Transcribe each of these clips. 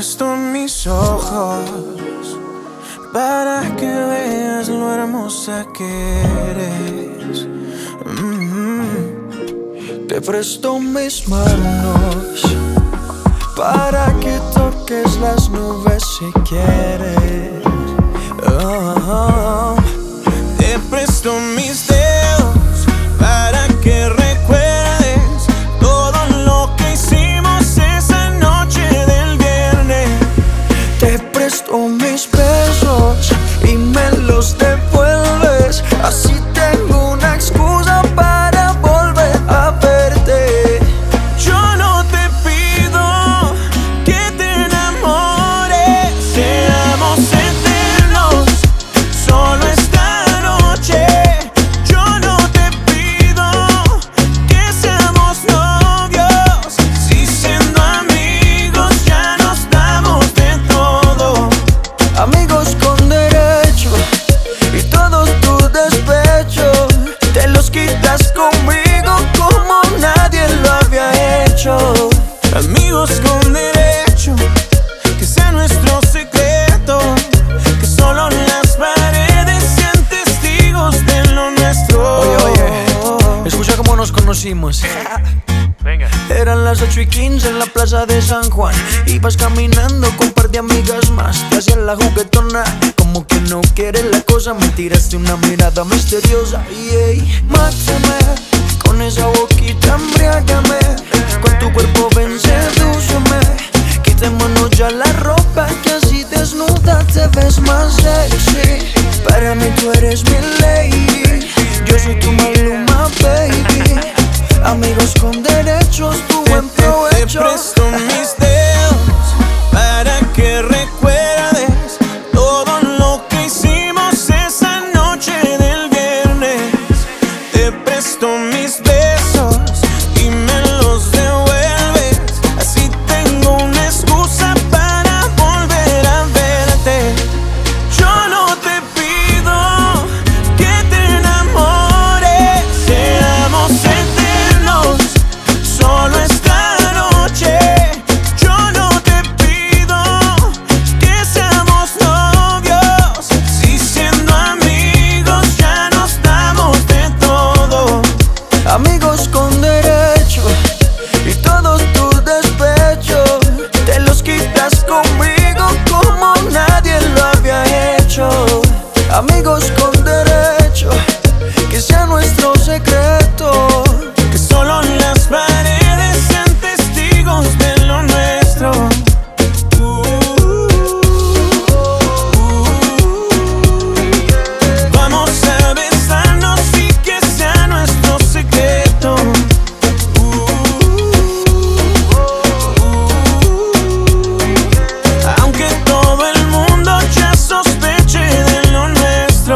presto mis ojos para que veas lo hermosa que eres. Te presto mis manos para que toques las nubes si quieres. Te presto mis dedos para que recuerdes todo lo que hicimos esa noche del viernes. Te presto mis besos y me los devuelves, así tengo una excusa para volver a verte. Yo no te pido que te enamores, seamos eternos, solo esta noche. Yo no te pido que seamos novios, si siendo amigos ya nos damos de todo. Amigos con derecho y todos tus despechos te los quitas conmigo como nadie lo había hecho. Amigos con derecho, que sea nuestro secreto, que solo las paredes sean testigos de lo nuestro. Oye, escucha cómo nos conocimos. Venga. Eran las 8:15 en la plaza de San Juan. Ibas caminando con un par de amigas más. Te hacías la juguetona, como que no quieres la cosa. Me tiraste una mirada misteriosa. Mátame con esa boquita, embriágame. Con tu cuerpo ven, sedúceme. Quitémonos ya la ropa, que así desnuda te ves más sexy. Para mí tú eres mi lady, yo soy tu Maluma, baby. Amigos con derechos, tu buen provecho. Te presto mis dedos para que recuerdes todo lo que hicimos esa noche del viernes. Te presto mis besos y me los devuelves, así tengo una excusa para volver a verte. Yo no te pido que te enamores, seamos eternos, solo esta noche. Yo no te pido que seamos novios, si siendo amigos ya nos damos de todo. Amigos con derecho y todos tus despechos te los quitas conmigo como nadie lo había hecho. Amigos con derecho, que sea nuestro secreto, que solo las paredes sean testigos de lo nuestro. Vamos a besarnos y que sea nuestro secreto. Aunque todo el mundo ya sospeche de lo nuestro.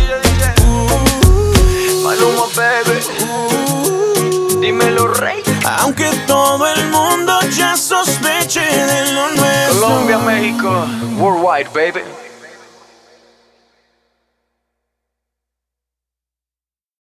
Maluma, baby, dímelo, rey. Aunque todo el mundo ya sospeche de lo nuestro. Colombia, México, worldwide, baby.